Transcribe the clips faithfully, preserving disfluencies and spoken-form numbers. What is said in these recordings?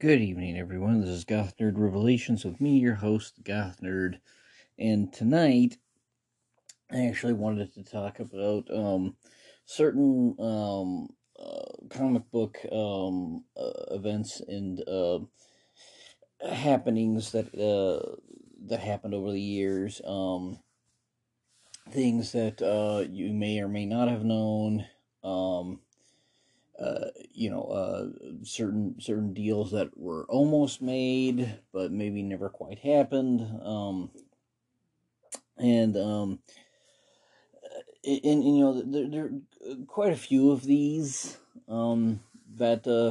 Good evening, everyone. This is Goth Nerd Revelations with me, your host, Goth Nerd. And tonight, I actually wanted to talk about um, certain um, uh, comic book um, uh, events and uh, happenings that uh, that happened over the years. Um, things that uh, you may or may not have known. Um, uh, you know, uh, certain certain deals that were almost made, but maybe never quite happened. Um, and um, and, and you know, there, there are quite a few of these um, that uh,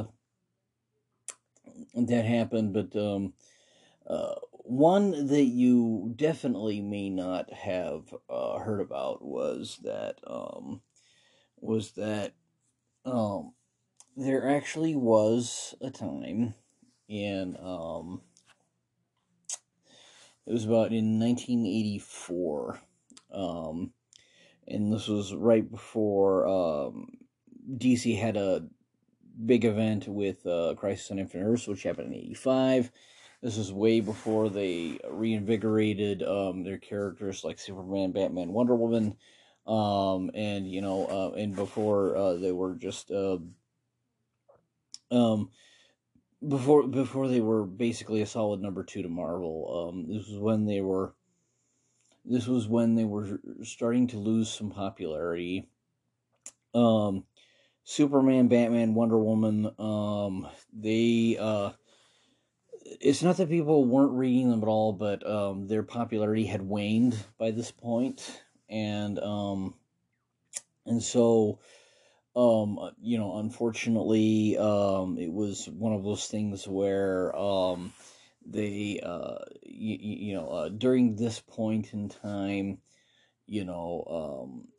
that happened, but um, uh, one that you definitely may not have uh, heard about was that um, was that um, there actually was a time in um, it was about in nineteen eighty-four, um, and this was right before um, D C had a big event with uh, Crisis on Infinite Earths, which happened in eighty-five. This was way before they reinvigorated um, their characters like Superman, Batman, Wonder Woman, um, and you know, uh, and before uh, they were just uh, um, before before they were basically a solid number two to Marvel. Um, this was when they were this was when they were starting to lose some popularity. Um, Superman, Batman, Wonder Woman, um, they, uh, it's not that people weren't reading them at all, but, um, their popularity had waned by this point, and, um, and so, um, you know, unfortunately, um, it was one of those things where, um, they, uh, you, you know, uh, during this point in time, you know, um,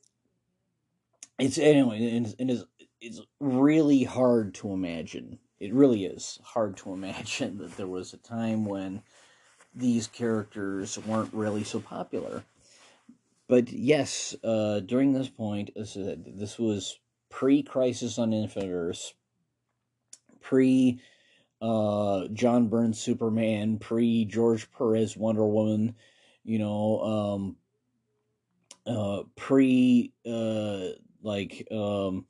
it's anyway, and, and it's, it's really hard to imagine. It really is hard to imagine that there was a time when these characters weren't really so popular. But yes, uh, during this point, this, is, this was pre-Crisis on Infinite Earths, pre uh, John Byrne Superman, pre George Perez Wonder Woman, you know, um, uh, pre uh, like um,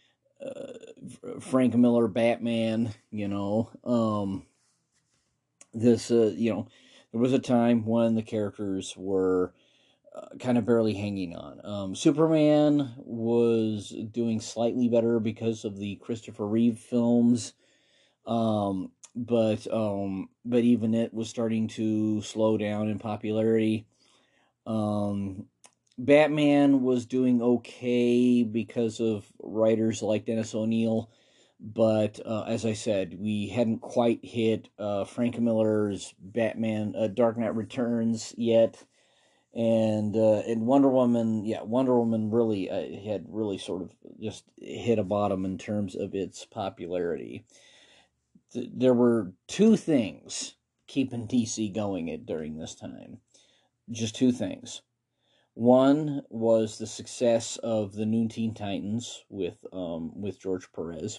uh, Frank Miller Batman, you know, um, this, uh, you know, there was a time when the characters were uh, kind of barely hanging on. Um, Superman was doing slightly better because of the Christopher Reeve films, um, but um, but even it was starting to slow down in popularity. Um, Batman was doing okay because of writers like Dennis O'Neil, but uh, as I said, we hadn't quite hit uh, Frank Miller's Batman uh, Dark Knight Returns yet, and uh, and Wonder Woman, yeah, Wonder Woman really uh, had really sort of just hit a bottom in terms of its popularity. Th- there were two things keeping D C going it during this time, just two things. One was the success of the New Teen Titans with um, with George Perez,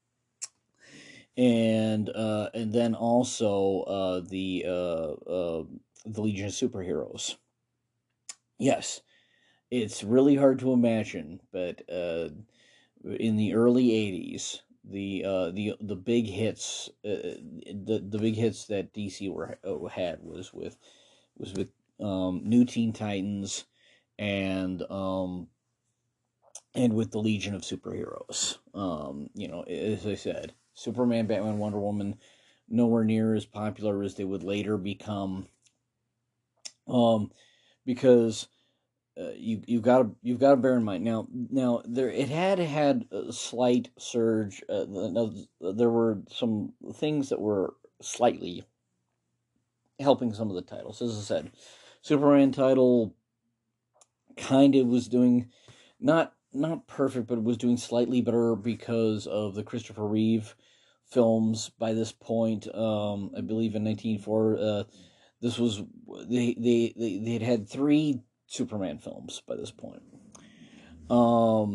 and uh, and then also uh, the uh, uh, the Legion of Superheroes. Yes, it's really hard to imagine, but uh, in the early eighties, the uh, the the big hits, uh, the the big hits that D C were uh, had was with was with um, New Teen Titans and um, and with the Legion of Superheroes. Um, you know, as I said, Superman, Batman, Wonder Woman, nowhere near as popular as they would later become. Um, because uh, you you've got to you've got to bear in mind now now there it had had a slight surge. Uh, there were some things that were slightly helping some of the titles. As I said, Superman title kind of was doing not not perfect, but it was doing slightly better because of the Christopher Reeve films. By this point, um, I believe in nineteen oh four, uh, this was they they they they had had three Superman films by this point. Um,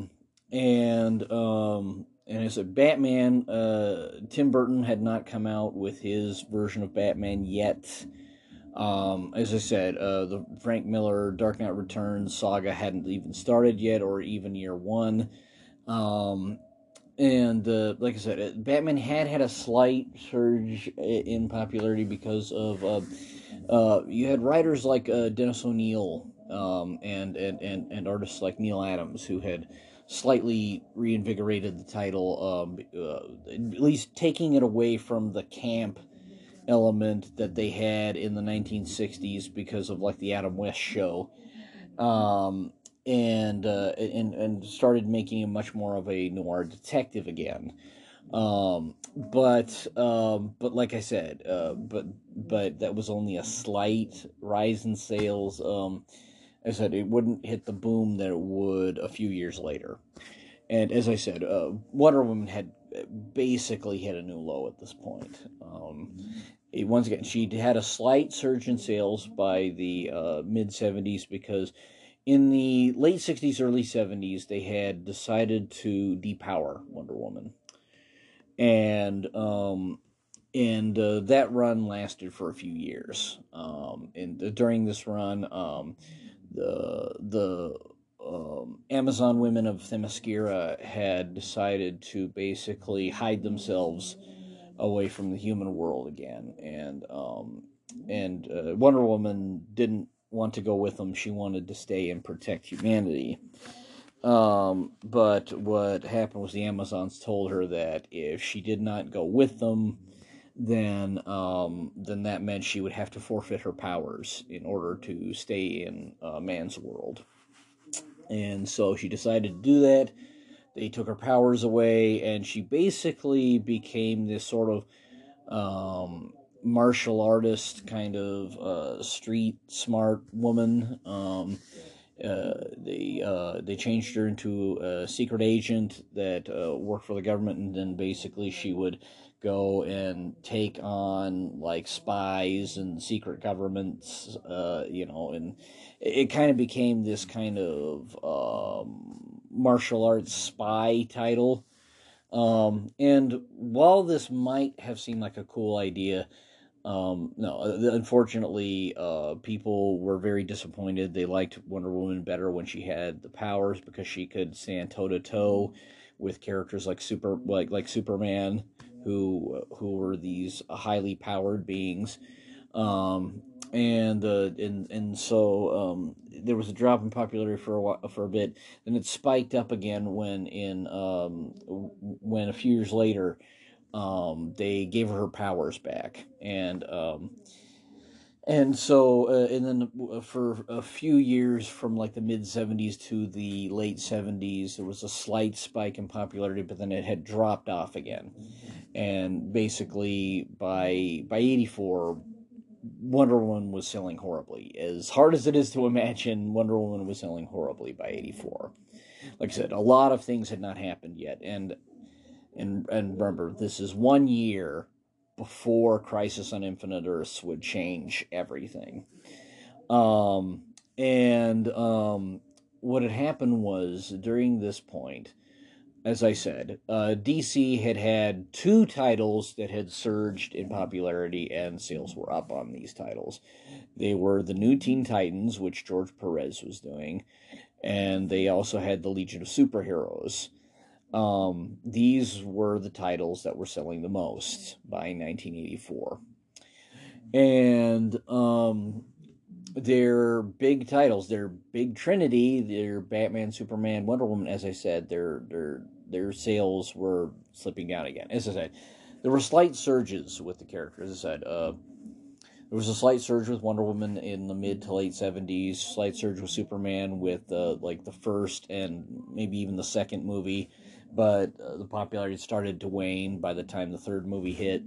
and um, and as a Batman, uh, Tim Burton had not come out with his version of Batman yet. Um, as I said, uh, the Frank Miller Dark Knight Returns saga hadn't even started yet, or even year one. Um, and uh, like I said, uh, Batman had had a slight surge in popularity because of uh, uh, you had writers like uh, Dennis O'Neil, um, and, and, and, and artists like Neil Adams, who had slightly reinvigorated the title, um, uh, at least taking it away from the camp element that they had in the nineteen sixties because of like the Adam West show, um, and uh, and and started making him much more of a noir detective again. Um, but um, but like I said, uh, but but that was only a slight rise in sales. Um, as I said, it wouldn't hit the boom that it would a few years later. And as I said, uh, Wonder Woman had basically hit a new low at this point. Um, it, once again, she had a slight surge in sales by the uh, mid seventies because in the late sixties, early seventies, they had decided to depower Wonder Woman. And um, and uh, that run lasted for a few years. Um, and uh, during this run, um, the the um, Amazon women of Themyscira had decided to basically hide themselves away from the human world again, and um, and uh, Wonder Woman didn't want to go with them. She wanted to stay and protect humanity. Um, but what happened was the Amazons told her that if she did not go with them, then um, then that meant she would have to forfeit her powers in order to stay in uh, man's world. And so she decided to do that. They took her powers away, and she basically became this sort of um, martial artist, kind of uh, street smart woman. Um, uh, they uh, they changed her into a secret agent that uh, worked for the government, and then basically she would go and take on like spies and secret governments, uh, you know, and it, it kind of became this kind of um, martial arts spy title. Um, and while this might have seemed like a cool idea, um, no, uh, unfortunately, uh, people were very disappointed. They liked Wonder Woman better when she had the powers because she could stand toe to toe with characters like super, like like Superman, who who were these highly powered beings. Um, and uh, and and so um, there was a drop in popularity for a while, for a bit. Then it spiked up again when in um, when a few years later um, they gave her her powers back, and um, and so uh, and then uh, for a few years from like the mid seventies to the late seventies, there was a slight spike in popularity, but then it had dropped off again, and basically by by eighty-four. Wonder Woman was selling horribly. As hard as it is to imagine, Wonder Woman was selling horribly by eighty-four. Like I said, a lot of things had not happened yet, and and and remember, this is one year before Crisis on Infinite Earths would change everything. Um, and um, what had happened was during this point, as I said, uh, D C had had two titles that had surged in popularity, and sales were up on these titles. They were the New Teen Titans, which George Perez was doing, and they also had the Legion of Superheroes. Um, these were the titles that were selling the most by nineteen eighty-four. And um, their big titles, their big trinity, their Batman, Superman, Wonder Woman, as I said, their their their sales were slipping down again. As I said, there were slight surges with the characters. As I said, uh, there was a slight surge with Wonder Woman in the mid to late seventies, slight surge with Superman with uh, like the first and maybe even the second movie, but uh, the popularity started to wane by the time the third movie hit.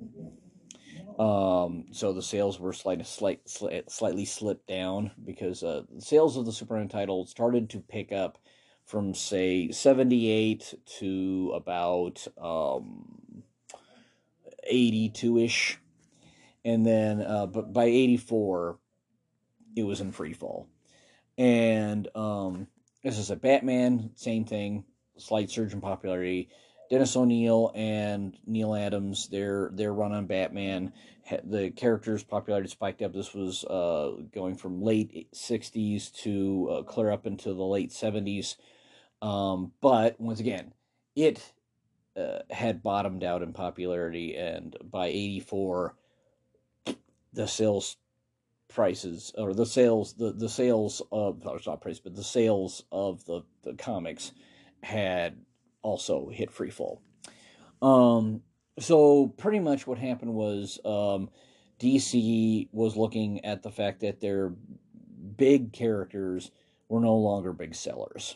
Um, so the sales were slight, slight, slight, slightly slipped down because uh, the sales of the Superman title started to pick up from, say, seventy-eight to about um, eighty-two-ish. And then, uh, but by eighty-four, it was in free fall. And um, as I said, Batman, same thing, slight surge in popularity. Dennis O'Neil and Neil Adams, their their run on Batman, the character's popularity spiked up. This was uh, going from late sixties to uh, clear up into the late seventies. Um, but once again, it uh, had bottomed out in popularity, and by eighty-four, the sales prices or the sales the, the sales of or not price but the sales of the, the comics had also hit free fall. Um, so pretty much what happened was um, D C was looking at the fact that their big characters were no longer big sellers.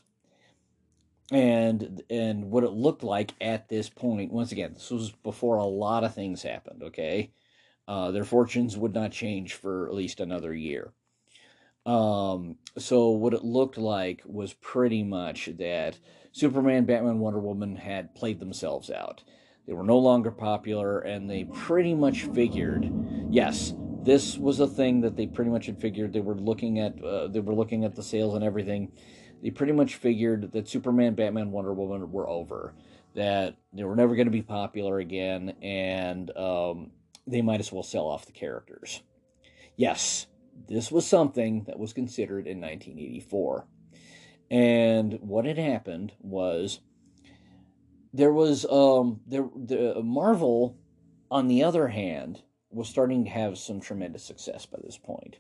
And and what it looked like at this point, once again, this was before a lot of things happened, okay? Uh, their fortunes would not change for at least another year. Um, so what it looked like was pretty much that Superman, Batman, Wonder Woman had played themselves out. They were no longer popular, and they pretty much figured, yes, this was a thing that they pretty much had figured. They were looking at, uh, they were looking at the sales and everything. They pretty much figured that Superman, Batman, Wonder Woman were over, that they were never going to be popular again, and um, they might as well sell off the characters. Yes, this was something that was considered in nineteen eighty-four. And what had happened was there was um there the Marvel, on the other hand, was starting to have some tremendous success by this point.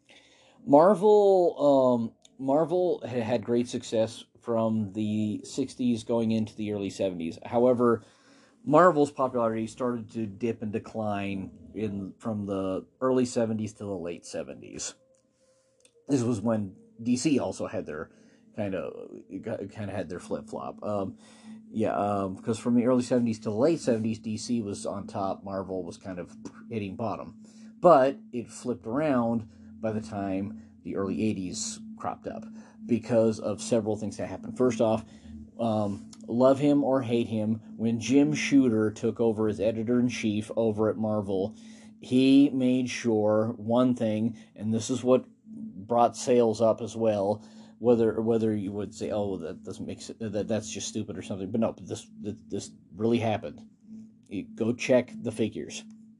Marvel um Marvel had had great success from the sixties going into the early seventies. However, Marvel's popularity started to dip and decline in from the early seventies to the late seventies. This was when D C also had their kind of kind of had their flip flop. Um, yeah, because um, from the early seventies to the late seventies, D C was on top. Marvel was kind of hitting bottom, but it flipped around by the time the early eighties cropped up because of several things that happened. First off, um, love him or hate him, when Jim Shooter took over as editor-in-chief over at Marvel, he made sure one thing, and this is what brought sales up as well, whether whether you would say, oh, that doesn't make sense, that that's just stupid or something, but no, this this really happened. You go check the figures.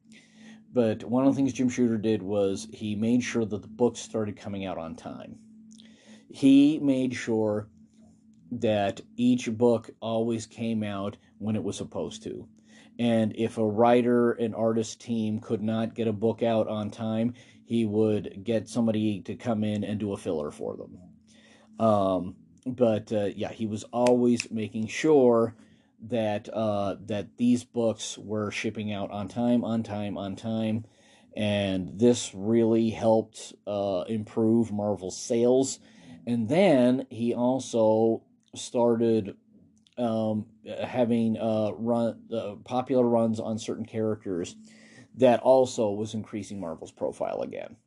But one of the things Jim Shooter did was he made sure that the books started coming out on time. He made sure that each book always came out when it was supposed to. And if a writer and artist team could not get a book out on time, he would get somebody to come in and do a filler for them. Um, but uh, yeah, he was always making sure that uh, that these books were shipping out on time, on time, on time. And this really helped uh, improve Marvel's sales. And then he also started um, having uh, run uh, popular runs on certain characters that also was increasing Marvel's profile again.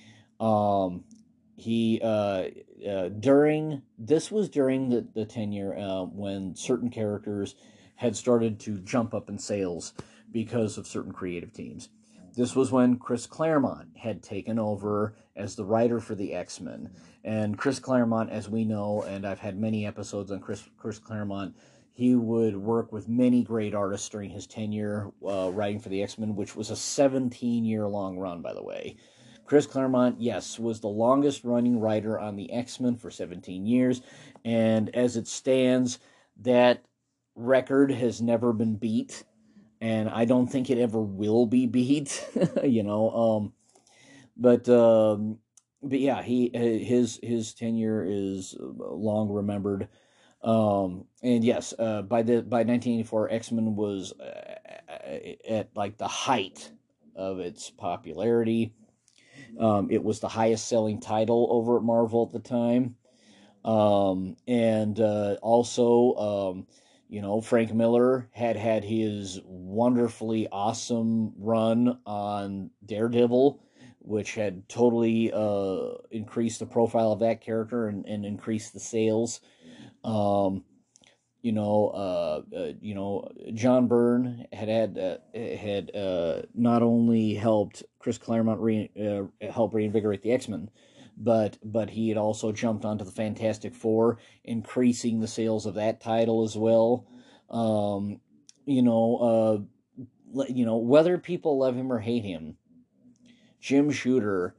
Um, he uh, uh, during this was during the, the tenure uh, when certain characters had started to jump up in sales because of certain creative teams. This was when Chris Claremont had taken over as the writer for the X-Men. And Chris Claremont, as we know, and I've had many episodes on Chris, Chris Claremont, he would work with many great artists during his tenure uh, writing for the X-Men, which was a seventeen-year-long run, by the way. Chris Claremont, yes, was the longest-running writer on the X-Men for seventeen years, and as it stands, that record has never been beat. And I don't think it ever will be beat, you know. Um, but um, but yeah, he his his tenure is long remembered. Um, and yes, uh, by the by nineteen eighty-four, X-Men was uh, at like the height of its popularity. Um, it was the highest selling title over at Marvel at the time, um, and uh, also. Um, You know, Frank Miller had had his wonderfully awesome run on Daredevil, which had totally uh, increased the profile of that character and, and increased the sales. Um, you know, uh, uh, you know, John Byrne had had uh, had uh, not only helped Chris Claremont re- uh, help reinvigorate the X-Men, but but he had also jumped onto the Fantastic Four, increasing the sales of that title as well. Um, you know, uh, you know whether people love him or hate him, Jim Shooter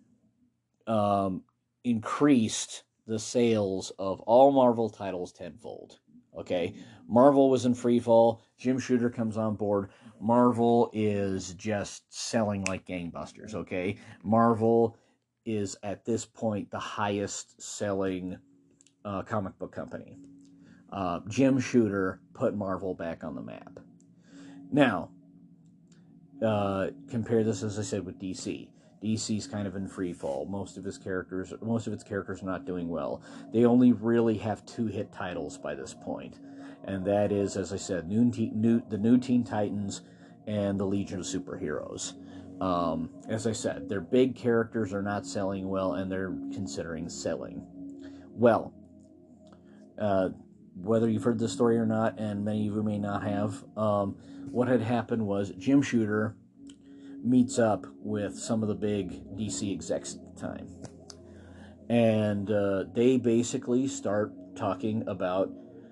um, increased the sales of all Marvel titles tenfold. Okay, Marvel was in free fall. Jim Shooter comes on board. Marvel is just selling like gangbusters. Okay, Marvel is at this point the highest selling uh, comic book company. Uh, Jim Shooter put Marvel back on the map. Now, uh, compare this, as I said, with D C. D C's kind of in free fall. Most of his characters, most of its characters, are not doing well. They only really have two hit titles by this point, and that is, as I said, New, New, the New Teen Titans and the Legion of Superheroes. Um, as I said, their big characters are not selling well, and they're considering selling. Well, uh, whether you've heard this story or not, and many of you may not have, um, what had happened was Jim Shooter meets up with some of the big D C execs at the time. And uh, they basically start talking about,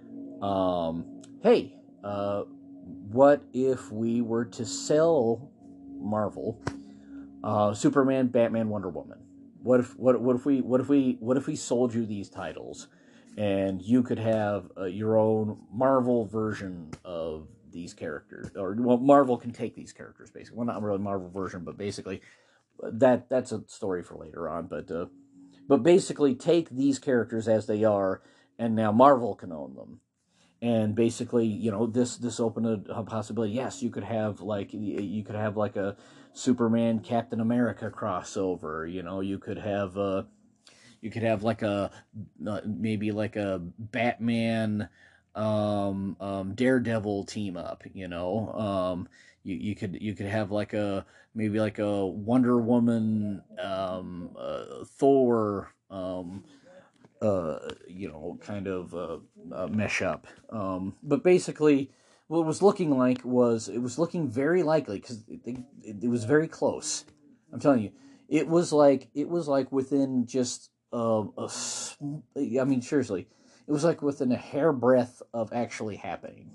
um, hey, uh, what if we were to sell Marvel uh, Superman, Batman, Wonder Woman? What if what what if we what if we what if we sold you these titles, and you could have uh, your own Marvel version of these characters, or well, Marvel can take these characters basically. Well, not really Marvel version, but basically that that's a story for later on. But uh, but basically take these characters as they are, and now Marvel can own them. And basically, you know, this this opened a, a possibility. Yes, you could have like you could have like a Superman Captain America crossover. You know, you could have uh, you could have like a uh, maybe like a Batman um, um, Daredevil team up. You know, um, you you could you could have like a maybe like a Wonder Woman um, uh, Thor. Um, uh, you know, kind of uh, uh, mesh up. Um, but basically, what it was looking like was it was looking very likely because it, it, it was very close. I'm telling you, it was like it was like within just uh, a. I mean, seriously, it was like within a hairbreadth of actually happening.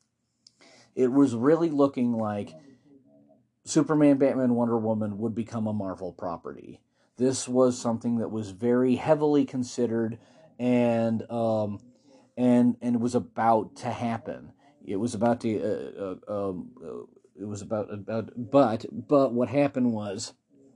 It was really looking like Superman, Batman, Wonder Woman would become a Marvel property. This was something that was very heavily considered, and um, and and was about to happen. It was about to. Uh, uh, um, uh, it was about about. But but what happened was,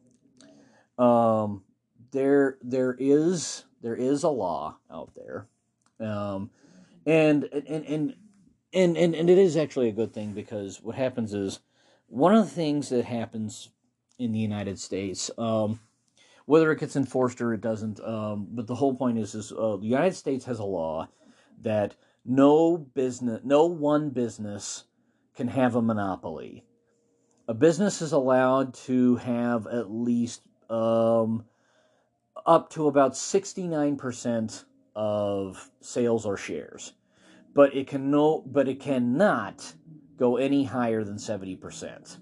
um, there there is there is a law out there, um, and and and and and and it is actually a good thing because what happens is one of the things that happens in the United States, um, whether it gets enforced or it doesn't, um, but the whole point is, is uh, the United States has a law that no business, no one business can have a monopoly. A business is allowed to have at least um, up to about sixty-nine percent of sales or shares, but it can no, but it cannot go any higher than seventy percent.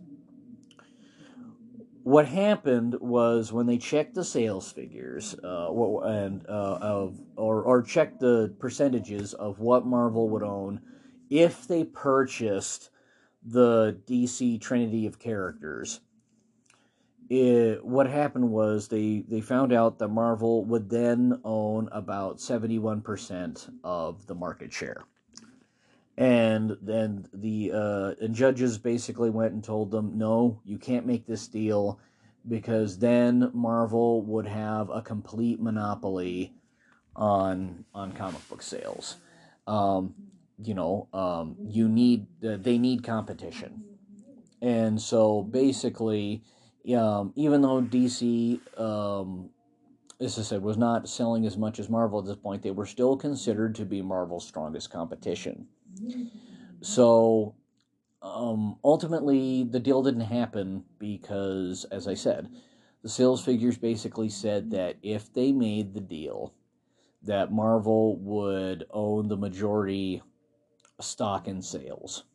What happened was when they checked the sales figures uh, and uh, of or or checked the percentages of what Marvel would own if they purchased the D C Trinity of characters. It, what happened was they, they found out that Marvel would then own about seventy-one percent of the market share. And then the uh, and judges basically went and told them, no, you can't make this deal because then Marvel would have a complete monopoly on on comic book sales. Um, you know, um, you need uh, they need competition, and so basically, um, even though D C, um, as I said, was not selling as much as Marvel at this point, they were still considered to be Marvel's strongest competition. So um, ultimately, the deal didn't happen because, as I said, the sales figures basically said that if they made the deal, that Marvel would own the majority stock in sales,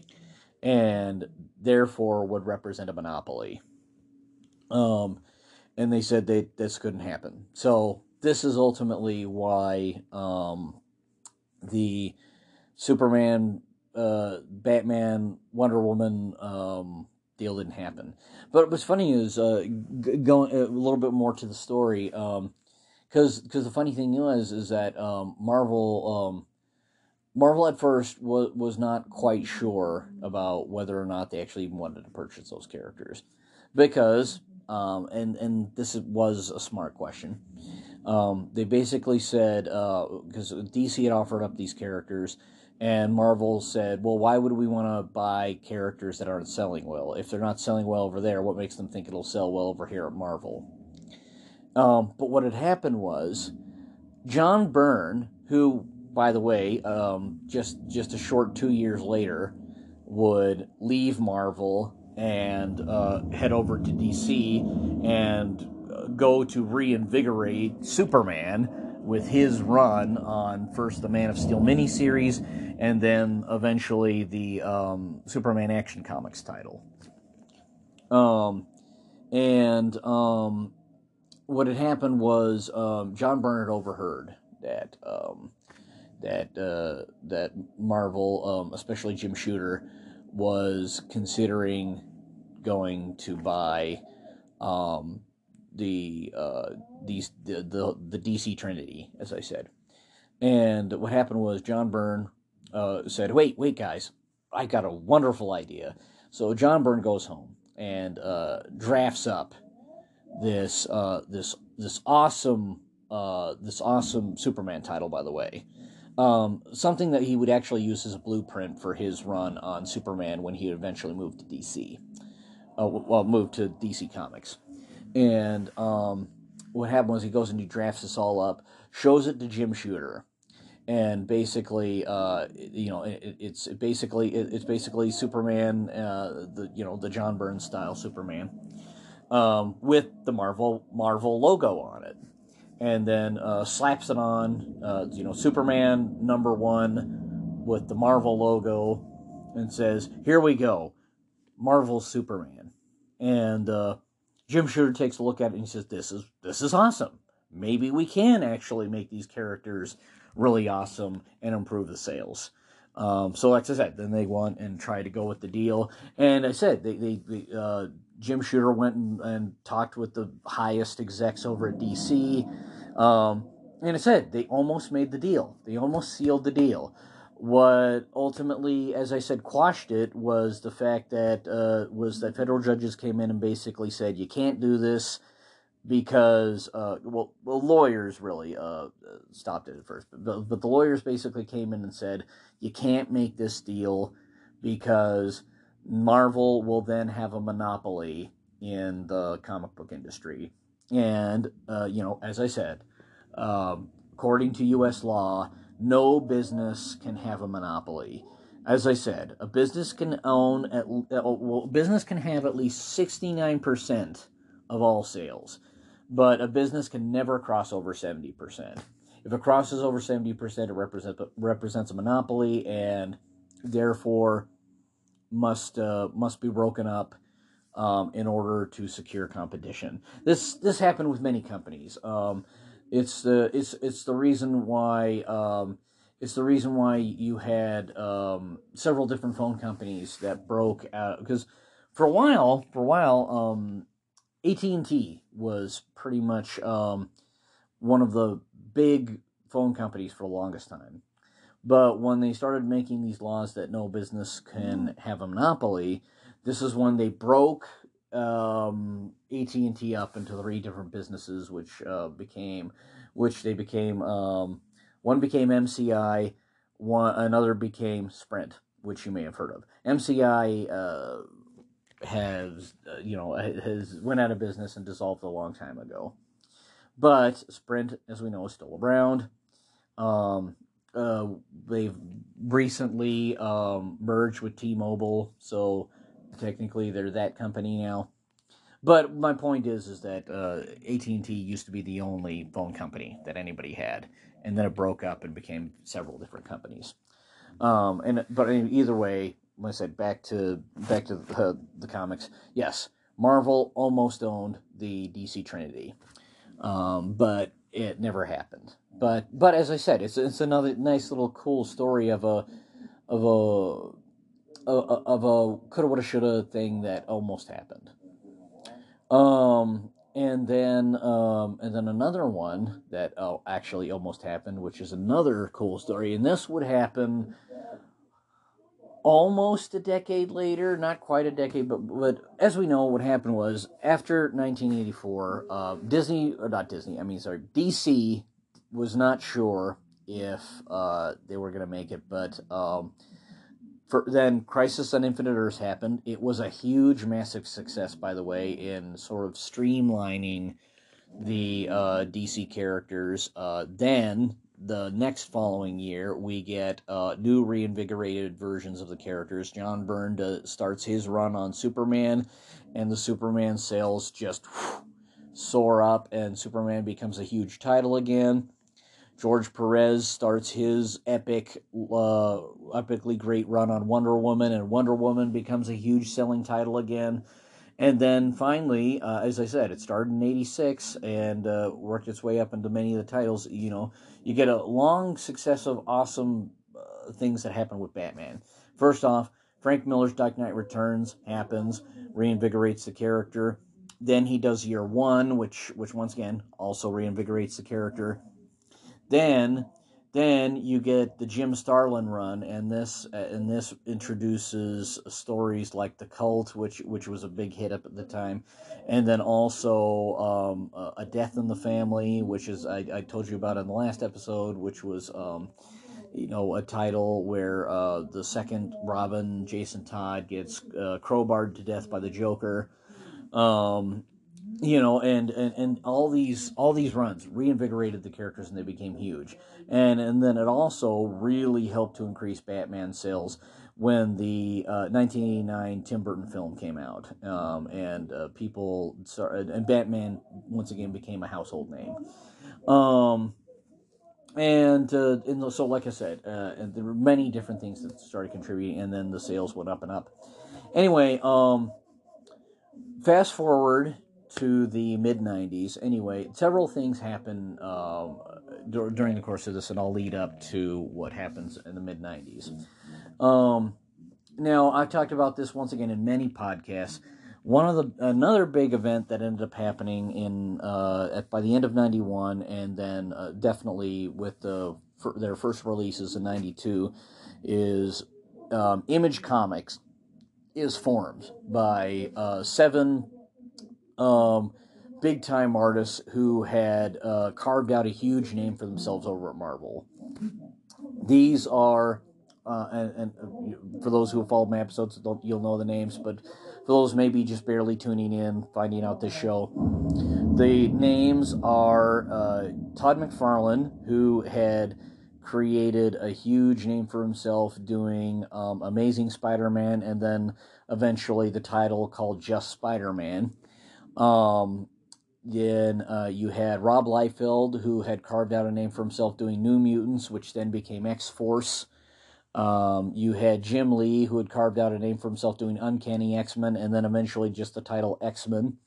and therefore would represent a monopoly. Um, and they said they this couldn't happen. So this is ultimately why um, the Superman, uh, Batman, Wonder Woman um, deal didn't happen. But what's funny is uh, g- going a little bit more to the story, because um, because the funny thing was is that um, Marvel um, Marvel at first was was not quite sure about whether or not they actually even wanted to purchase those characters, because um, and and this was a smart question. Um, they basically said, because uh, D C had offered up these characters, and Marvel said, well, why would we want to buy characters that aren't selling well? If they're not selling well over there, what makes them think it'll sell well over here at Marvel? Um, but what had happened was, John Byrne, who, by the way, um, just, just a short two years later, would leave Marvel and uh, head over to D C and go to reinvigorate Superman with his run on first the Man of Steel miniseries and then eventually the um, Superman Action Comics title. Um, and um, what had happened was um, John Byrne had overheard that um, that uh, that Marvel, um, especially Jim Shooter, was considering going to buy um, the uh, these the, the the D C Trinity, as I said. And what happened was John Byrne uh, said, "Wait, wait, guys, I got a wonderful idea." So John Byrne goes home and uh, drafts up this uh, this this awesome uh, this awesome Superman title, by the way. Um, something that he would actually use as a blueprint for his run on Superman when he eventually moved to D C. Uh, well, moved to D C Comics. And um, what happened was he goes and he drafts this all up, shows it to Jim Shooter, and basically, uh, you know, it, it's basically it, it's basically Superman, uh, the you know the John Byrne style Superman, um, with the Marvel Marvel logo on it, and then uh, slaps it on, uh, you know, Superman number one with the Marvel logo, and says, "Here we go, Marvel Superman," and uh, Jim Shooter takes a look at it and he says, "This is this is awesome. Maybe we can actually make these characters really awesome and improve the sales." Um, so, like I said, then they went and tried to go with the deal. And I said, they, they, they uh, Jim Shooter went and, and talked with the highest execs over at D C. Um, and I said, they almost made the deal. They almost sealed the deal. What ultimately, as I said, quashed it was the fact that uh, was that federal judges came in and basically said, you can't do this because, uh, well, well, lawyers really uh, stopped it at first, but, but the lawyers basically came in and said, you can't make this deal because Marvel will then have a monopoly in the comic book industry. And, uh, you know, as I said, um, according to U S law, no business can have a monopoly. As I said, a business can own, at, well, business can have at least sixty-nine percent of all sales, but a business can never cross over seventy percent. If it crosses over seventy percent, it represent, represents a monopoly and therefore must uh, must be broken up um, in order to secure competition. This this happened with many companies. Um, it's the it's it's the reason why um, it's the reason why you had um, several different phone companies that broke out, because for a while for a while um, A T and T was pretty much um, one of the big phone companies for the longest time. But when they started making these laws that no business can have a monopoly, this is when they broke um, A T and T up into three different businesses, which uh, became, which they became. Um, one became M C I, one another became Sprint, which you may have heard of. M C I uh, has, uh, you know, has went out of business and dissolved a long time ago, but Sprint, as we know, is still around. Um, uh, they've recently um, merged with T-Mobile, so technically they're that company now. But my point is, is that uh, A T and T used to be the only phone company that anybody had, and then it broke up and became several different companies. Um, and but either way, like I said, back to back to the, the comics. Yes, Marvel almost owned the D C Trinity, um, but it never happened. But but as I said, it's it's another nice little cool story of a of a of a coulda woulda shoulda thing that almost happened. Um, and then um, and then another one that oh, actually almost happened, which is another cool story, and this would happen almost a decade later, not quite a decade, but but as we know, what happened was after nineteen eighty-four, uh, Disney or not Disney, I mean sorry, D C was not sure if uh, they were going to make it, but um, for, then Crisis on Infinite Earths happened. It was a huge, massive success, by the way, in sort of streamlining the uh, D C characters. Uh, then the next following year, we get uh, new reinvigorated versions of the characters. John Byrne uh, starts his run on Superman, and the Superman sales just whew, soar up, and Superman becomes a huge title again. George Perez starts his epic, uh, epically great run on Wonder Woman, and Wonder Woman becomes a huge selling title again. And then finally, uh, as I said, it started in eighty-six and uh, worked its way up into many of the titles. You know, you get a long success of awesome uh, things that happen with Batman. First off, Frank Miller's Dark Knight Returns happens, reinvigorates the character. Then he does Year One, which, which once again, also reinvigorates the character. Then, then you get the Jim Starlin run, and this uh, and this introduces stories like The Cult, which which was a big hit up at the time, and then also um, uh, A Death in the Family, which is I, I told you about in the last episode, which was um, you know a title where uh, the second Robin, Jason Todd, gets uh, crowbarred to death by the Joker. Um, you know, and, and, and all these all these runs reinvigorated the characters, and they became huge. And and then it also really helped to increase Batman sales when the uh, nineteen eighty-nine Tim Burton film came out, um, and uh, people started, and Batman once again became a household name. Um, and uh, and so, like I said, uh, and there were many different things that started contributing, and then the sales went up and up. Anyway, um, fast forward to the mid nineties. Anyway, several things happen um, d- during the course of this, and I'll lead up to what happens in the mid nineties. Um, now, I've talked about this once again in many podcasts. One of the another big event that ended up happening in uh, at by the end of ninety-one, and then uh, definitely with the for their first releases in ninety-two, is um, Image Comics is formed by uh, seven um, big-time artists who had uh, carved out a huge name for themselves over at Marvel. These are, uh, and, and for those who have followed my episodes, you'll know the names, but for those maybe just barely tuning in, finding out this show, the names are uh, Todd McFarlane, who had created a huge name for himself doing um, Amazing Spider-Man, and then eventually the title called Just Spider-Man. Um, then uh, you had Rob Liefeld, who had carved out a name for himself doing New Mutants, which then became X-Force. Um, you had Jim Lee, who had carved out a name for himself doing Uncanny X-Men, and then eventually just the title X-Men.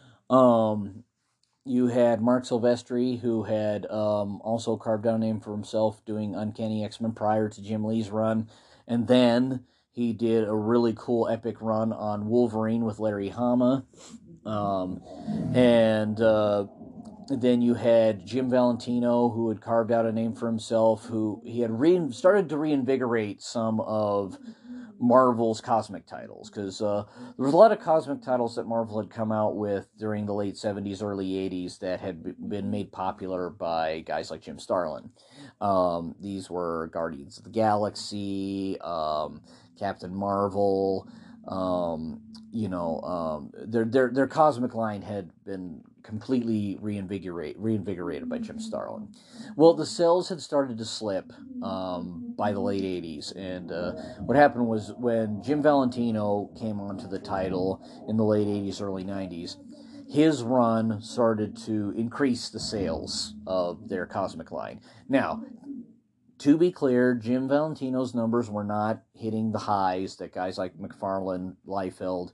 Um, you had Mark Silvestri, who had um, also carved out a name for himself doing Uncanny X-Men prior to Jim Lee's run. And then he did a really cool epic run on Wolverine with Larry Hama. Um, and uh, then you had Jim Valentino, who had carved out a name for himself, who he had re- started to reinvigorate some of Marvel's cosmic titles, because uh, there was a lot of cosmic titles that Marvel had come out with during the late seventies, early eighties that had b- been made popular by guys like Jim Starlin. Um, these were Guardians of the Galaxy, um, Captain Marvel. Um, you know, um, their their their cosmic line had been completely reinvigorate reinvigorated by Jim Starlin. Well, the sales had started to slip um, by the late eighties, and uh, what happened was when Jim Valentino came onto the title in the late eighties, early nineties, his run started to increase the sales of their cosmic line. Now, to be clear, Jim Valentino's numbers were not hitting the highs that guys like McFarlane, Liefeld,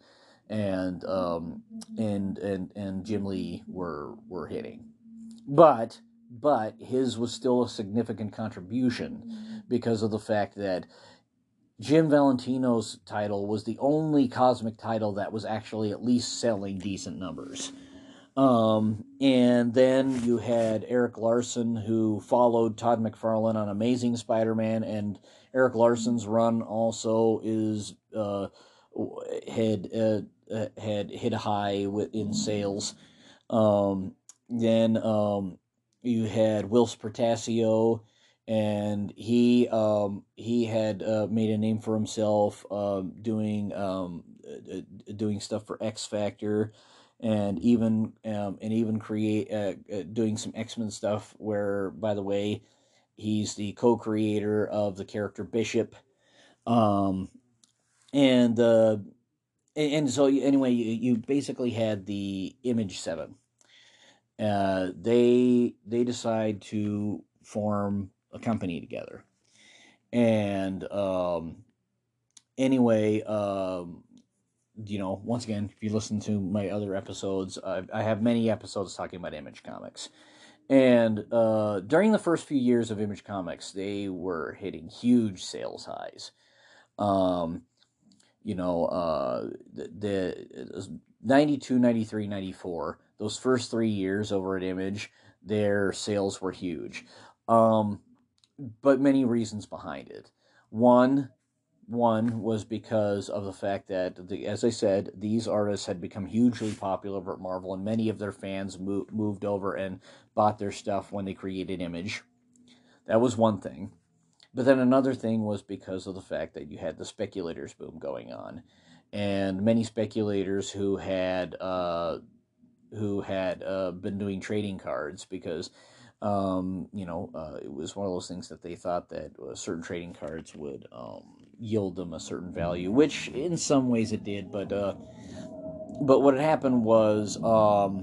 and um, and and and Jim Lee were were hitting, but but his was still a significant contribution because of the fact that Jim Valentino's title was the only cosmic title that was actually at least selling decent numbers. Um, and then you had Eric Larson, who followed Todd McFarlane on Amazing Spider-Man, and Eric Larson's run also is uh, had uh, had hit a high in sales. Um, then um, you had Whilce Portacio, and he um, he had uh, made a name for himself uh, doing um, uh, doing stuff for X Factor. And even um, and even create uh, uh, doing some X-Men stuff. Where, by the way, he's the co-creator of the character Bishop, um, and uh, and, and so anyway, you, you basically had the Image Seven. Uh, they they decide to form a company together, and um, anyway. Um, you know, once again, if you listen to my other episodes, uh, I have many episodes talking about Image Comics. And uh, during the first few years of Image Comics, they were hitting huge sales highs. Um, you know, uh, the, the ninety-two, ninety-three, ninety-four, those first three years over at Image, their sales were huge. Um, but many reasons behind it. One, One was because of the fact that, the, as I said, these artists had become hugely popular over at Marvel, and many of their fans mo- moved over and bought their stuff when they created Image. That was one thing. But then another thing was because of the fact that you had the speculators boom going on, and many speculators who had uh, who had uh, been doing trading cards because. Um, you know, uh, it was one of those things that they thought that uh, certain trading cards would um, yield them a certain value, which in some ways it did. But uh, but what had happened was um,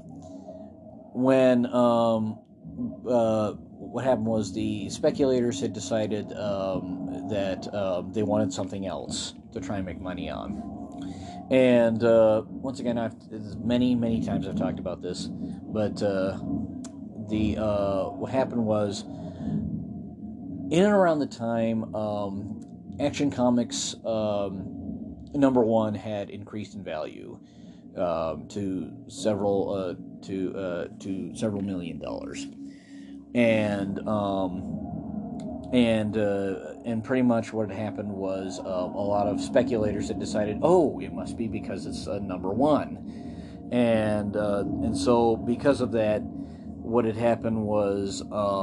when um, uh, what happened was the speculators had decided um, that uh, they wanted something else to try and make money on. And uh, once again, I've many many times I've talked about this, but. Uh, The uh, what happened was in and around the time um, Action Comics um, number one had increased in value um, to several uh, to uh, to several million dollars, and um, and uh, and pretty much what had happened was uh, a lot of speculators had decided, oh, it must be because it's uh, number one, and uh, and so because of that. What had happened was,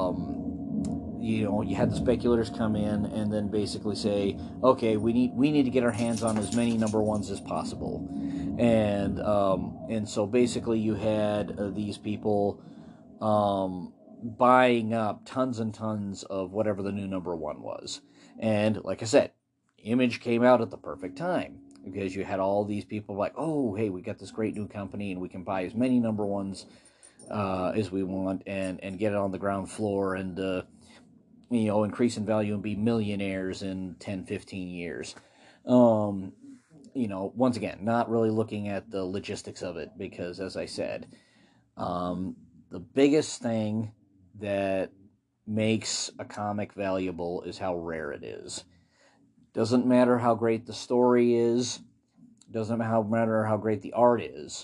um, you know, you had the speculators come in and then basically say, okay, we need we need to get our hands on as many number ones as possible, and um, and so basically you had uh, these people um, buying up tons and tons of whatever the new number one was, and like I said, Image came out at the perfect time. Because you had all these people like, oh, hey, we got this great new company and we can buy as many number ones Uh, as we want, and, and get it on the ground floor, and uh, you know, increase in value and be millionaires in ten, fifteen years. Um, you know, once again, not really looking at the logistics of it, because as I said, um, the biggest thing that makes a comic valuable is how rare it is. Doesn't matter how great the story is, doesn't matter how great the art is.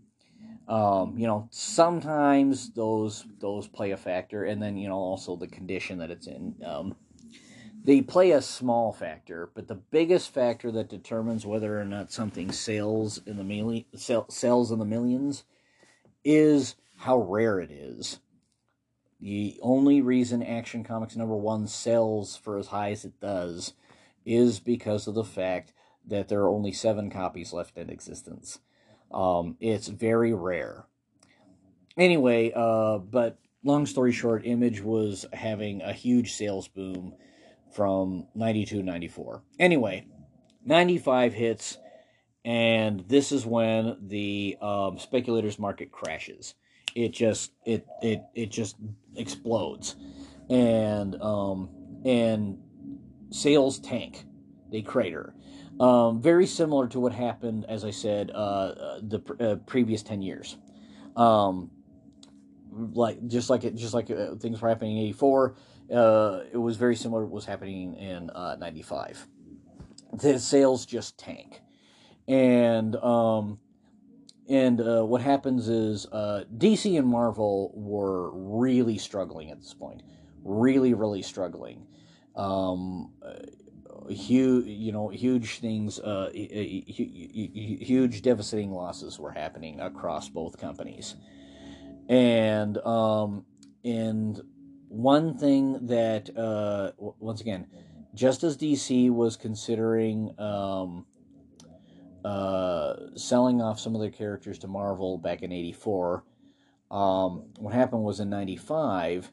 Um, you know, sometimes those those play a factor, and then, you know, also the condition that it's in. Um, they play a small factor, but the biggest factor that determines whether or not something sells in the million, sell, sells in the millions is how rare it is. The only reason Action Comics number one sells for as high as it does is because of the fact that there are only seven copies left in existence. Um, it's very rare. Anyway, uh, but long story short, Image was having a huge sales boom from ninety-two to ninety-four. Anyway, ninety-five hits, and this is when the um, speculators market crashes. It just it it it just explodes, and um, and sales tank. They crater. Um, very similar to what happened, as I said, uh, the uh, previous ten years. Um, like just like it, just like uh, things were happening in eighty-four. Uh, it was very similar to what was happening in uh, ninety-five. The sales just tank, and um, and uh, what happens is uh, D C and Marvel were really struggling at this point, really, really struggling. Um, huge, you know, huge things, uh, huge devastating losses were happening across both companies, and um, and one thing that uh, once again, just as D C was considering um, uh, selling off some of their characters to Marvel back in eighty-four, um, what happened was in ninety-five.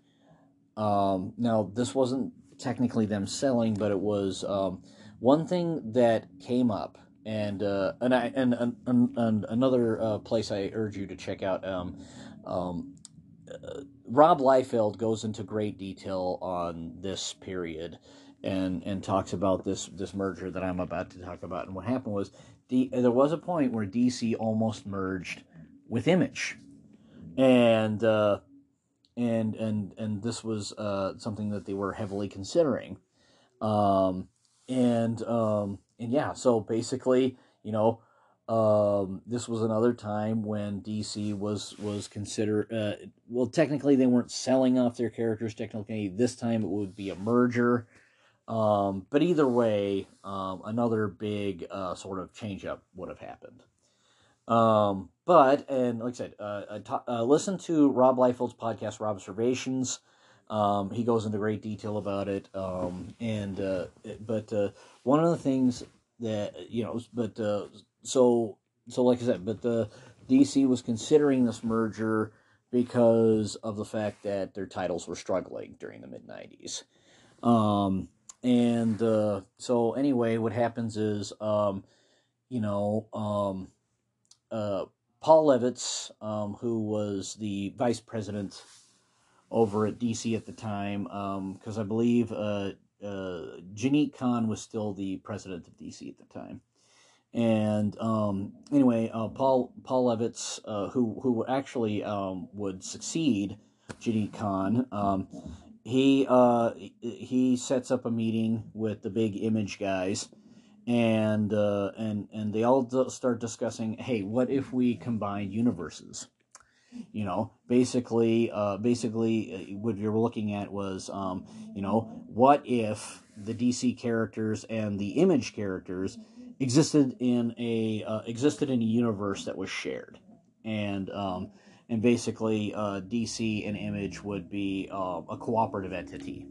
Um, now, this wasn't technically them selling, but it was um, one thing that came up, and uh, and, I, and, and, and another uh, place I urge you to check out. Um, um, uh, Rob Liefeld goes into great detail on this period, and and talks about this this merger that I'm about to talk about. And what happened was, D, there was a point where D C almost merged with Image, and. Uh, And, and and this was uh, something that they were heavily considering, um, and um, and yeah, so basically, you know, um, this was another time when D C was was considered. Uh, well, technically, they weren't selling off their characters. Technically, this time it would be a merger. Um, but either way, um, another big uh, sort of change up would have happened. Um, but, and like I said, uh, ta- uh, listen to Rob Liefeld's podcast, Robservations. Um, he goes into great detail about it. Um, and, uh, but, uh, one of the things that, you know, but, uh, so, so like I said, but the D C was considering this merger because of the fact that their titles were struggling during the mid nineties. Um, and, uh, so anyway, what happens is, um, you know, um, Uh, Paul Levitz, um, who was the vice president over at D C at the time, because um, I believe uh, uh, Janeet Khan was still the president of D C at the time. And um, anyway, uh, Paul Paul Levitz, uh, who who actually um, would succeed Janeet Khan, um, he uh, he sets up a meeting with the big Image guys. And uh, and and they all start discussing, hey, what if we combine universes? You know, basically, uh, basically, what you're looking at was, um, you know, what if the D C characters and the Image characters existed in a uh, existed in a universe that was shared, and um, and basically, uh, D C and Image would be uh, a cooperative entity.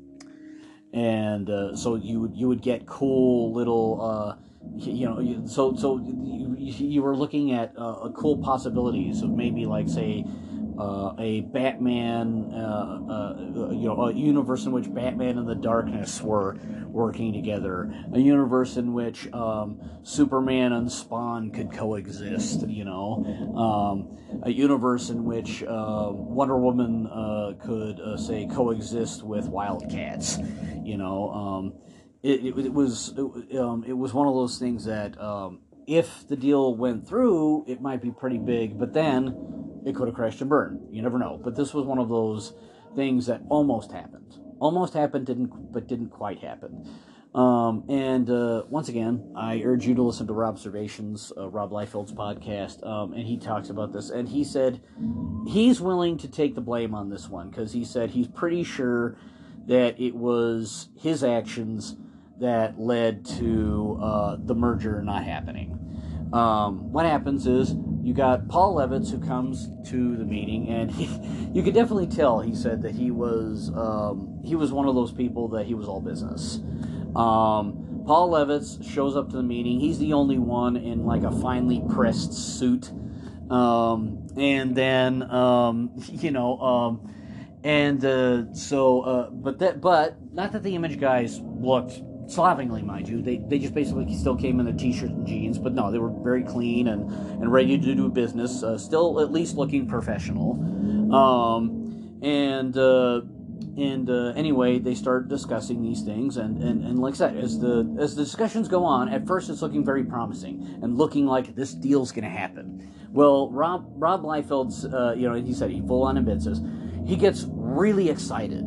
And uh, so you would you would get cool little uh, you know so so you, you were looking at uh, cool possibilities of maybe like say uh, a Batman uh, uh, you know a universe in which Batman and the Darkness were working together, a universe in which um, Superman and Spawn could coexist, you know um, a universe in which uh, Wonder Woman uh, could uh, say coexist with Wildcats. You know, um, it, it, it was it, um, it was one of those things that um, if the deal went through, it might be pretty big, but then it could have crashed and burned. You never know. But this was one of those things that almost happened. Almost happened, didn't, but didn't quite happen. Um, and uh, once again, I urge you to listen to Robservations, uh, Rob Liefeld's podcast, um, and he talks about this. And he said he's willing to take the blame on this one because he said he's pretty sure that it was his actions that led to uh, the merger not happening. Um, what happens is you got Paul Levitz who comes to the meeting, and he, you could definitely tell, he said, that he was um, he was one of those people that he was all business. Um, Paul Levitz shows up to the meeting. He's the only one in like a finely pressed suit. Um, and then, um, you know... Um, And uh, so, uh, but that, but not that the Image guys looked slovenly, mind you. They they just basically still came in their t-shirts and jeans, but no, they were very clean and, and ready to do business. Uh, still, at least looking professional. Um, and uh, and uh, anyway, they start discussing these things, and, and, and like I said, as the as the discussions go on, at first it's looking very promising and looking like this deal's going to happen. Well, Rob Rob Liefeld's, uh, you know, he said he full on admits this. He gets really excited,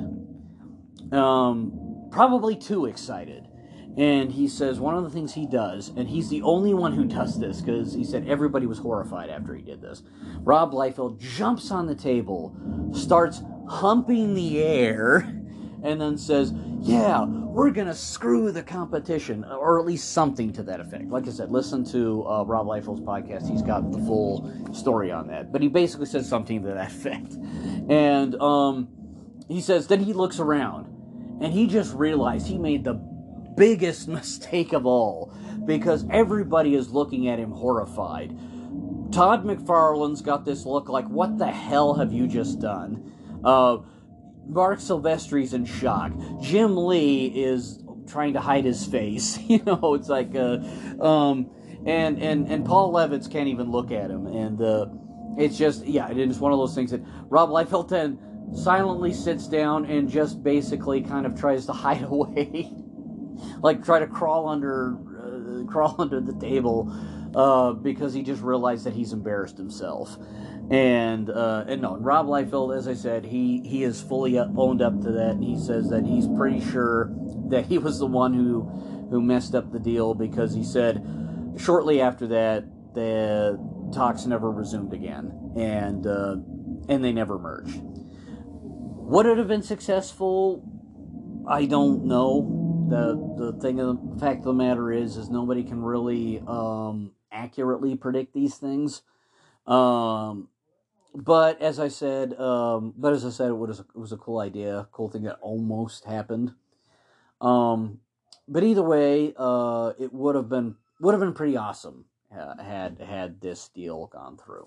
um, probably too excited. And he says one of the things he does, and he's the only one who does this, because he said everybody was horrified after he did this. Rob Liefeld jumps on the table, starts humping the air, and then says, yeah, we're going to screw the competition, or at least something to that effect. Like I said, listen to uh, Rob Liefeld's podcast. He's got the full story on that. But he basically says something to that effect. And um, he says, then he looks around, and he just realized he made the biggest mistake of all, because everybody is looking at him horrified. Todd McFarlane's got this look like, what the hell have you just done? Uh, Mark Silvestri's in shock. Jim Lee is trying to hide his face. You know, it's like, uh, um, and, and, and Paul Levitz can't even look at him. And uh, it's just, yeah, it's one of those things that Rob Liefeld then silently sits down and just basically kind of tries to hide away. Like try to crawl under, uh, crawl under the table, uh, because he just realized that he's embarrassed himself. And uh, and no, Rob Liefeld, as I said, he he is fully owned up to that. And he says that he's pretty sure that he was the one who who messed up the deal, because he said shortly after that the talks never resumed again, and uh, and they never merged. Would it have been successful? I don't know. The the thing of the fact of the matter is, is nobody can really um, accurately predict these things. Um, but as I said, um, but as I said, it was it was a cool idea, cool thing that almost happened. Um, but either way, uh, it would have been would have been pretty awesome uh, had had this deal gone through.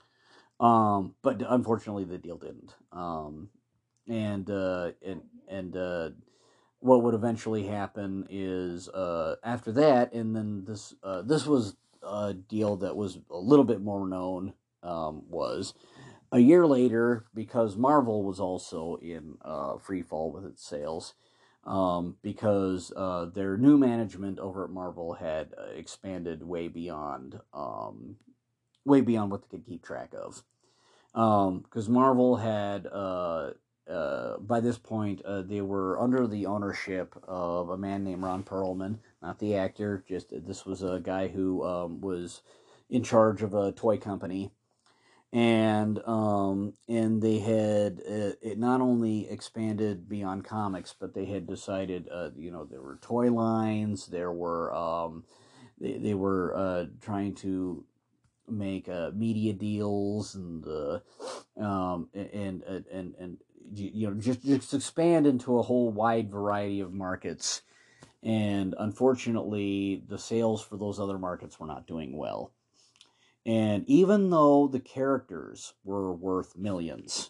Um, but unfortunately, the deal didn't. Um, and uh, and and. Uh, What would eventually happen is uh, after that, and then this uh, this was a deal that was a little bit more known, um, was a year later, because Marvel was also in uh, free fall with its sales, um, because uh, their new management over at Marvel had uh, expanded way beyond um, way beyond what they could keep track of, because um, Marvel had. Uh, Uh, by this point, uh, they were under the ownership of a man named Ron Perlman, not the actor. Just this was a guy who um, was in charge of a toy company, and um, and they had uh, it not only expanded beyond comics, but they had decided, uh, you know, there were toy lines, there were um, they they were uh, trying to make uh, media deals and uh, um, and and and and you know just just expand into a whole wide variety of markets. And unfortunately, the sales for those other markets were not doing well. And even though the characters were worth millions,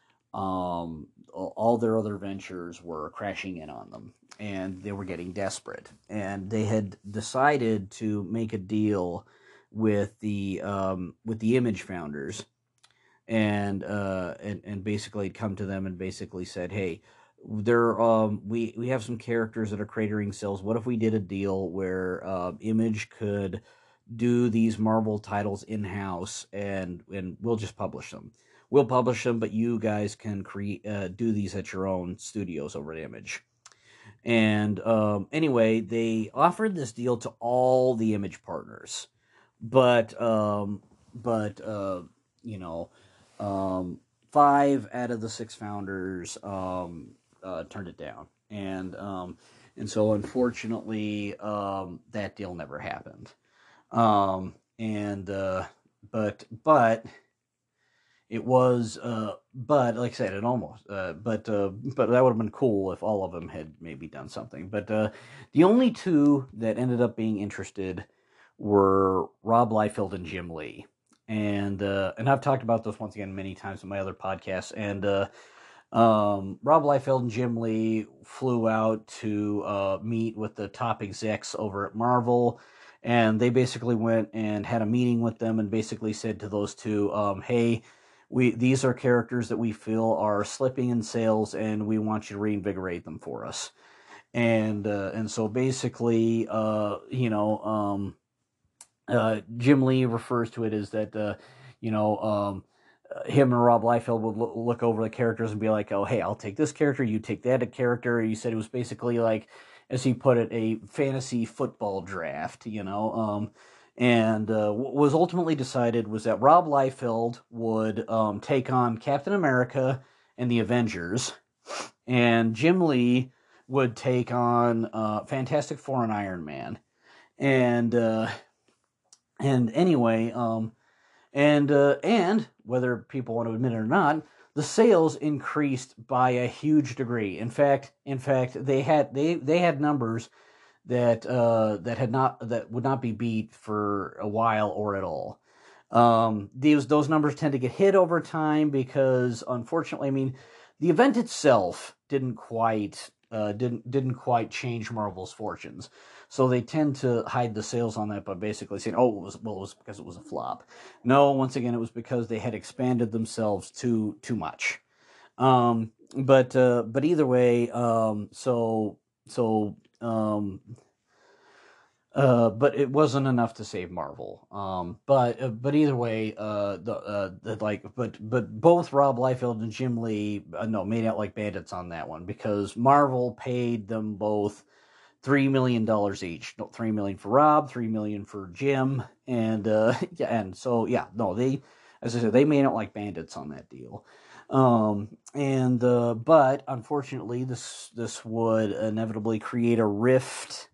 um, all their other ventures were crashing in on them, and they were getting desperate. And they had decided to make a deal with the um, with the Image founders, and uh, and and basically come to them and basically said, "Hey, there um we we have some characters that are cratering sales. What if we did a deal where uh, Image could do these Marvel titles in house, and and we'll just publish them. We'll publish them, but you guys can create uh, do these at your own studios over at Image." And um, anyway, they offered this deal to all the Image partners, but um, but uh, you know, um, five out of the six founders um, uh, turned it down, and um, and so unfortunately, um, that deal never happened. Um, and, uh, but, but it was, uh, but like I said, it almost, uh, but, uh, but that would have been cool if all of them had maybe done something. But, uh, the only two that ended up being interested were Rob Liefeld and Jim Lee. And, uh, and I've talked about this once again many times in my other podcasts. And, uh, um, Rob Liefeld and Jim Lee flew out to, uh, meet with the top execs over at Marvel. And they basically went and had a meeting with them and basically said to those two, um, hey, we these are characters that we feel are slipping in sales, and we want you to reinvigorate them for us. And uh, and so basically, uh, you know, um, uh, Jim Lee refers to it as that, uh, you know, um, uh, him and Rob Liefeld would lo- look over the characters and be like, "Oh, hey, I'll take this character. You take that character." He said it was basically like, as he put it, a fantasy football draft. You know, um, and uh, what was ultimately decided was that Rob Liefeld would um, take on Captain America and the Avengers, and Jim Lee would take on uh, Fantastic Four and Iron Man. And uh, and anyway, um, and uh, and whether people want to admit it or not, the sales increased by a huge degree. In fact, in fact, they had they they had numbers that uh, that had not that would not be beat for a while or at all. Um, these those numbers tend to get hit over time because, unfortunately, I mean, the event itself didn't quite uh, didn't didn't quite change Marvel's fortunes. So they tend to hide the sales on that by basically saying, "Oh, it was well, it was because it was a flop." No, once again, it was because they had expanded themselves too too much. Um, but uh, but either way, um, so so um, uh, but it wasn't enough to save Marvel. Um, but uh, but either way, uh, the, uh, the like, but but both Rob Liefeld and Jim Lee, uh, no, made out like bandits on that one because Marvel paid them both three million dollars each. No, three million for Rob, three million for Jim, and uh, yeah, and so yeah, no, they, as I said, they made out like bandits on that deal. Um, and uh, but unfortunately, this this would inevitably create a rift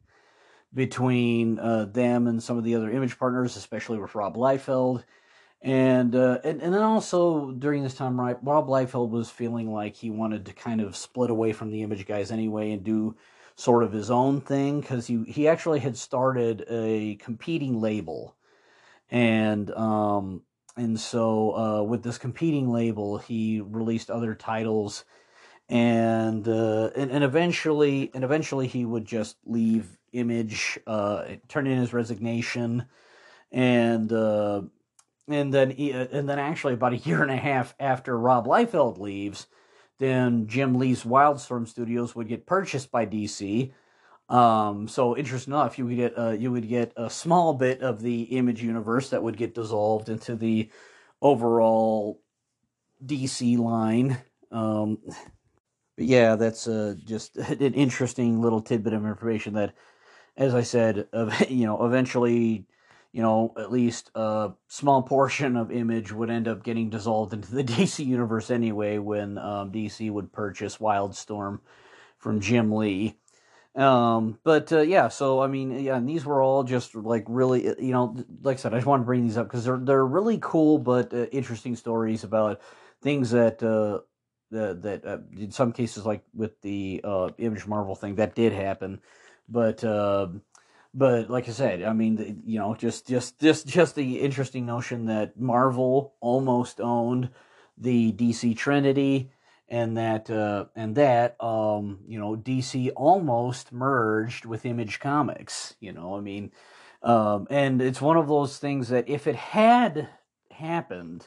between uh, them and some of the other Image partners, especially with Rob Liefeld. And, uh, and and then also during this time, right, Rob Liefeld was feeling like he wanted to kind of split away from the Image guys anyway and do sort of his own thing because he he actually had started a competing label, and um and so uh, with this competing label, he released other titles, and uh, and and eventually and eventually he would just leave Image, uh, turn in his resignation, and uh, and then and then actually about a year and a half after Rob Liefeld leaves, then Jim Lee's Wildstorm Studios would get purchased by D C. Um, so interesting enough, you would get uh, you would get a small bit of the Image universe that would get dissolved into the overall D C line. Um, but yeah, that's uh, just an interesting little tidbit of information that, as I said, uh, you know, eventually, you know, at least a small portion of Image would end up getting dissolved into the D C universe anyway when um, D C would purchase Wildstorm from Jim Lee. Um, but uh, yeah, so I mean, yeah, and these were all just like really, you know, like I said, I just want to bring these up because they're they're really cool but uh, interesting stories about things that uh, that that uh, in some cases, like with the uh, Image Marvel thing, that did happen, but. Uh, but like I said, I mean, you know, just just just just the interesting notion that Marvel almost owned the D C Trinity, and that uh, and that um, you know, D C almost merged with Image Comics. You know, I mean, um, and it's one of those things that if it had happened,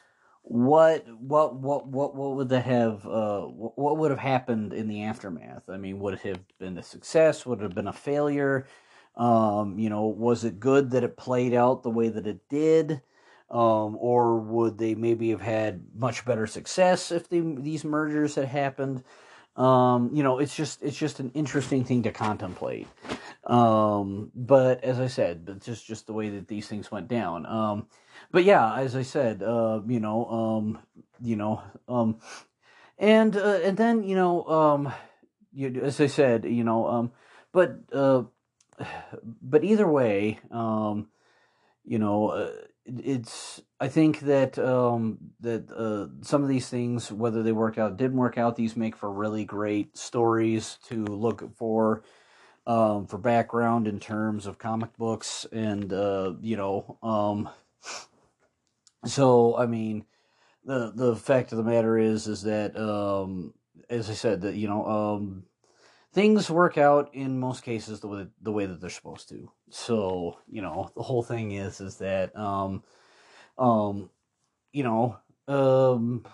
what what what what what would that have uh, what would have happened in the aftermath? I mean, would it have been a success? Would it have been a failure? Um, you know, was it good that it played out the way that it did? Um, or would they maybe have had much better success if they, these mergers had happened? Um, you know, it's just it's just an interesting thing to contemplate. Um, but as I said, but just just the way that these things went down. Um, but yeah, as I said, uh, you know, um, you know, um, and uh, and then you know, um, you, as I said, you know, um, but uh, but either way, um, you know, uh, it's. I think that um, that uh, some of these things, whether they worked out, didn't work out, these make for really great stories to look for, um, for background in terms of comic books, and uh, you know, um, so I mean, the the fact of the matter is, is that um, as I said, that you know, um, things work out in most cases the way the way that they're supposed to. So you know, the whole thing is is that um, um, you know, um,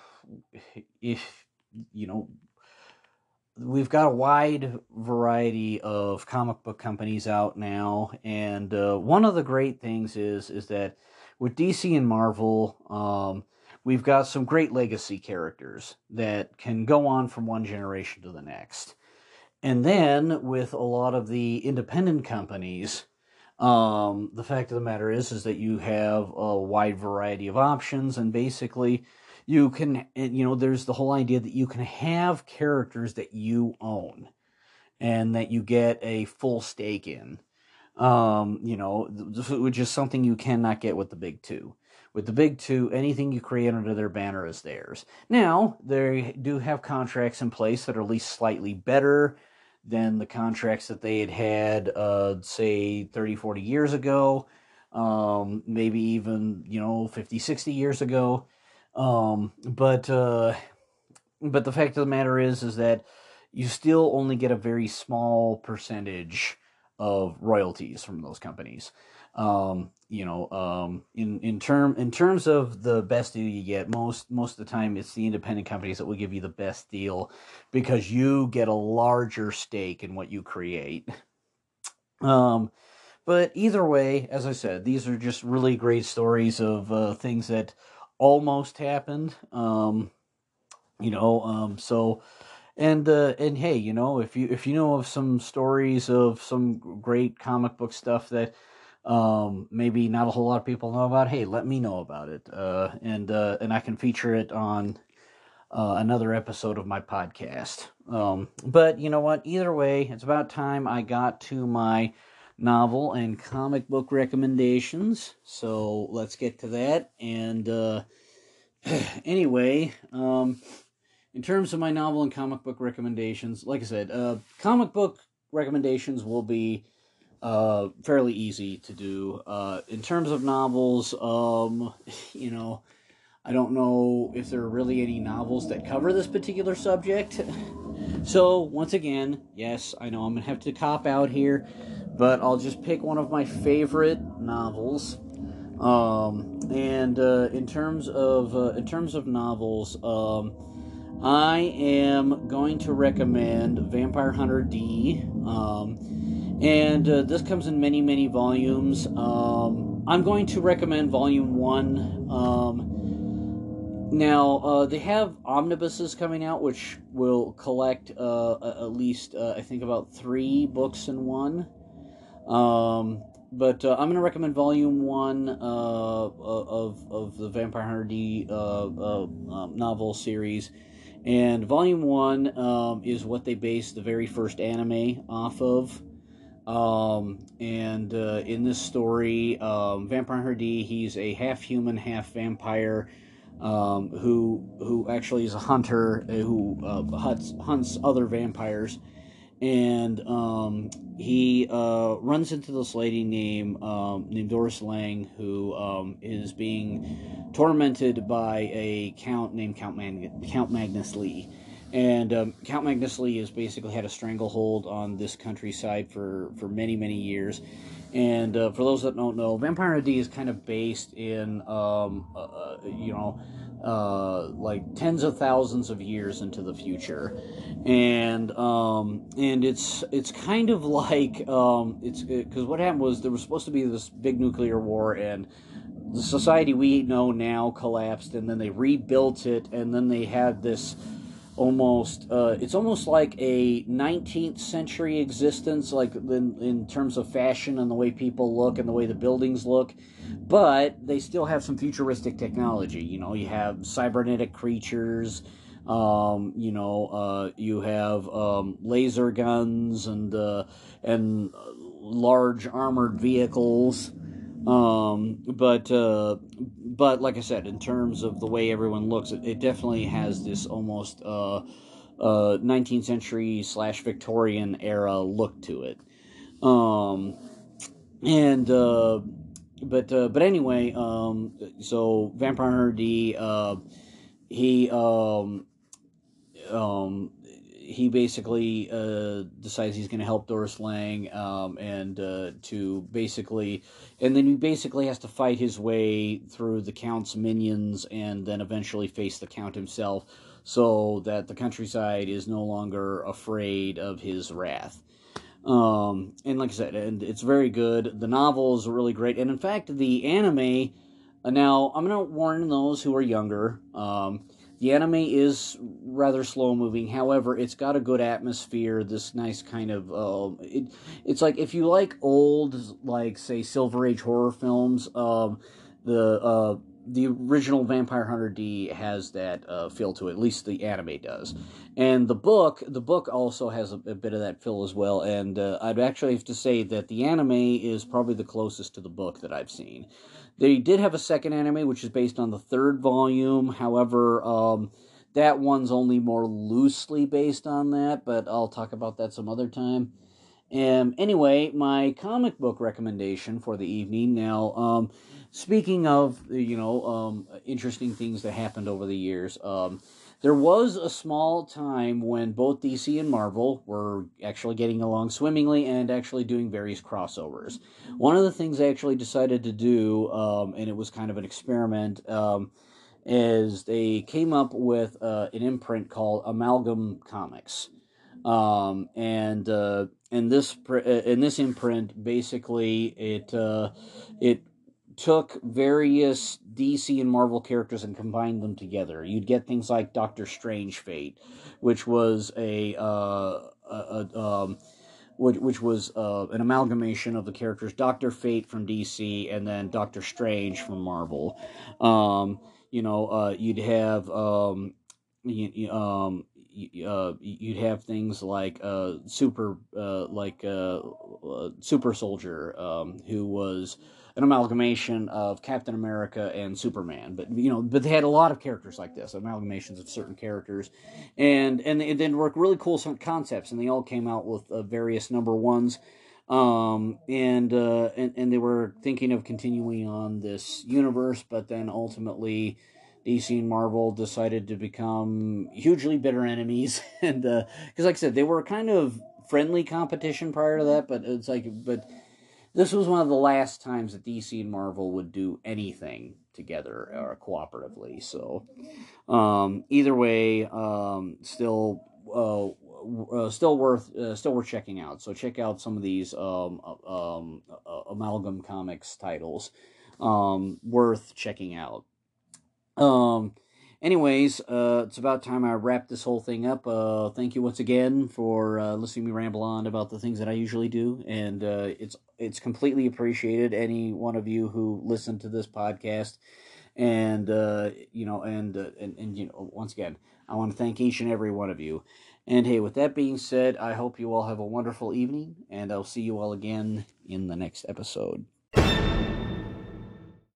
if you know, we've got a wide variety of comic book companies out now, and uh, one of the great things is is that with D C and Marvel, um, we've got some great legacy characters that can go on from one generation to the next. And then with a lot of the independent companies, um, the fact of the matter is is that you have a wide variety of options, and basically you can, you know, there's the whole idea that you can have characters that you own and that you get a full stake in. Um, you know, which is something you cannot get with the big two. With the big two, anything you create under their banner is theirs. Now, they do have contracts in place that are at least slightly better than the contracts that they had had, uh, say, thirty, forty years ago, um, maybe even, you know, fifty, sixty years ago. Um, but, uh, but the fact of the matter is, is that you still only get a very small percentage of royalties from those companies. Um, you know, um, in in term in terms of the best deal you get, most most of the time it's the independent companies that will give you the best deal because you get a larger stake in what you create. Um, but either way, as I said, these are just really great stories of uh, things that almost happened. Um, you know, um, so and uh, and hey, you know, if you if you know of some stories of some great comic book stuff that um, maybe not a whole lot of people know about, hey, let me know about it, uh, and uh, and I can feature it on uh, another episode of my podcast. Um, but you know what? Either way, it's about time I got to my novel and comic book recommendations. So let's get to that. And uh, anyway, um, in terms of my novel and comic book recommendations, like I said, uh, comic book recommendations will be uh, fairly easy to do. Uh, in terms of novels, um, you know, I don't know if there are really any novels that cover this particular subject. So, once again, yes, I know I'm going to have to cop out here, but I'll just pick one of my favorite novels. Um, and uh, in terms of uh, in terms of novels, um, I am going to recommend Vampire Hunter D. Um, and uh, this comes in many, many volumes. Um, I'm going to recommend Volume one. Um, now, uh, they have omnibuses coming out, which will collect uh, at least, uh, I think, about three books in one. Um, but uh, I'm going to recommend Volume one uh, of, of the Vampire Hunter D uh, uh, um, novel series. And Volume one um, is what they based the very first anime off of. Um, and uh, in this story, um, Vampire Hunter D, he's a half human, half vampire um, who who actually is a hunter who uh, hunts, hunts other vampires. And um, he uh, runs into this lady named um, named Doris Lang, who um, is being tormented by a count named Count Mag- Count Magnus Lee, and um, Count Magnus Lee has basically had a stranglehold on this countryside for, for many many years. And uh, for those that don't know, Vampire D is kind of based in um, uh, you know uh, like tens of thousands of years into the future, and um, and it's it's kind of like um, it's because what happened was there was supposed to be this big nuclear war, and the society we know now collapsed, and then they rebuilt it, and then they had this almost uh, it's almost like a nineteenth century existence, like in, in terms of fashion and the way people look and the way the buildings look, but they still have some futuristic technology. You know, you have cybernetic creatures, um, you know, uh, you have um, laser guns and uh, and large armored vehicles. Um, but uh, but like I said, in terms of the way everyone looks, it, it definitely has this almost uh, uh, nineteenth century slash Victorian era look to it. Um, and uh, but uh, but anyway, um, so Vampire Hunter D, uh, he um, um, he basically uh, decides he's going to help Doris Lang, um, and uh, to basically, and then he basically has to fight his way through the Count's minions, and then eventually face the Count himself, so that the countryside is no longer afraid of his wrath. Um, and like I said, and it's very good. The novel is really great, and in fact, the anime. Uh, now, I'm going to warn those who are younger. Um, the anime is rather slow moving. However, it's got a good atmosphere. This nice kind of uh, it. It's like if you like old, like say Silver Age horror films. Um, the uh, the original Vampire Hunter D has that uh, feel to it. At least the anime does. And the book, the book also has a, a bit of that feel as well. And uh, I'd actually have to say that the anime is probably the closest to the book that I've seen. They did have a second anime, which is based on the third volume. However, um, that one's only more loosely based on that, but I'll talk about that some other time. Um, anyway, my comic book recommendation for the evening. Now, um, speaking of, you know, um, interesting things that happened over the years, um, there was a small time when both D C and Marvel were actually getting along swimmingly and actually doing various crossovers. One of the things they actually decided to do, um, and it was kind of an experiment, um, is they came up with uh, an imprint called Amalgam Comics. Um, and uh, and this in this imprint, basically, it uh, it took various D C and Marvel characters and combined them together. You'd get things like Doctor Strange Fate, which was a, uh, a, a um, which, which was uh, an amalgamation of the characters Doctor Fate from D C and then Doctor Strange from Marvel. Um, you know, uh, you'd have um, you, you, um, uh, you'd have things like uh, super uh, like uh, uh, Super Soldier, um, who was an amalgamation of Captain America and Superman, but you know, but they had a lot of characters like this, amalgamations of certain characters, and and they then work really cool some concepts, and they all came out with uh, various number ones, um, and uh, and and they were thinking of continuing on this universe, but then ultimately D C and Marvel decided to become hugely bitter enemies, and because, uh, like I said, they were kind of friendly competition prior to that, but it's like, but. This was one of the last times that D C and Marvel would do anything together or cooperatively. So, um, either way, um, still, uh, uh, still worth, uh, still worth checking out. So check out some of these um, um, uh, Amalgam Comics titles. Um, worth checking out. Um. Anyways, uh, it's about time I wrap this whole thing up. Uh, thank you once again for uh, listening to me ramble on about the things that I usually do, and uh, it's it's completely appreciated. Any one of you who listened to this podcast, and uh, you know, and, uh, and and you know, once again, I want to thank each and every one of you. And hey, with that being said, I hope you all have a wonderful evening, and I'll see you all again in the next episode.